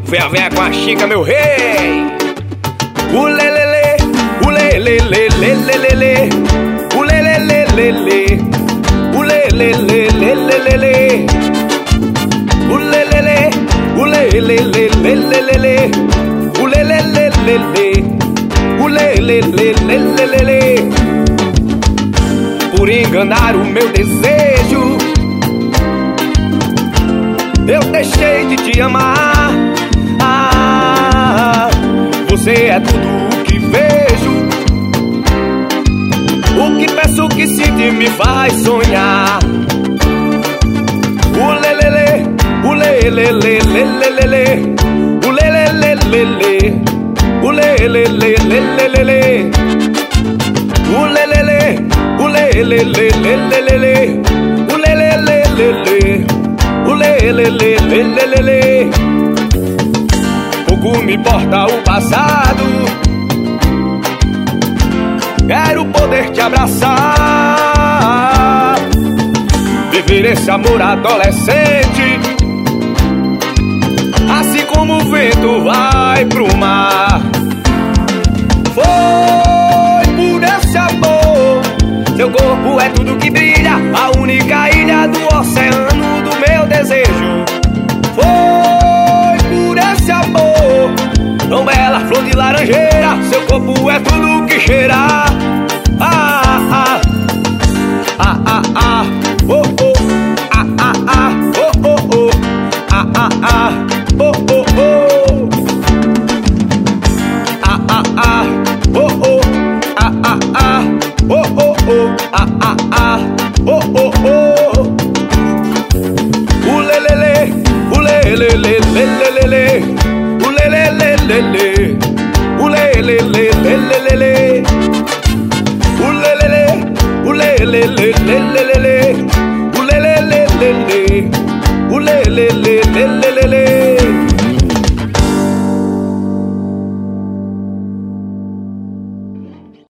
Vem a véia com a Chica, meu rei. Ulelele, ulelelelelelele, ulelelelelele, ulelelelelelele, ulelele, ulelelelelelele, ulelelelelele, ulelelelelelele. Por enganar o meu desejo, eu deixei de te amar. Você é tudo o que vejo, o que peço, o que sinto e me faz sonhar. Ulelele, ulelelelelelele, ulelelelelele, ulelelelelelele, ulelele, ulelelelelelele, ulelelelelele, ulelelelelelele. Pouco me importa o passado, quero poder te abraçar, viver esse amor adolescente, assim como o vento vai pro mar. Foi por esse amor, seu corpo é tudo que brilha, a única ilha do oceano do meu desejo. Foi por esse amor, tão bela flor de laranjeira, seu corpo é tudo que cheira. Oh, oh, oh, oh, oh, oh, oh, oh, oh, oh. Ulelele, ulelelelelelele, ulelelelelele, ulelelelelelele, ulelele, ulelelelelelele.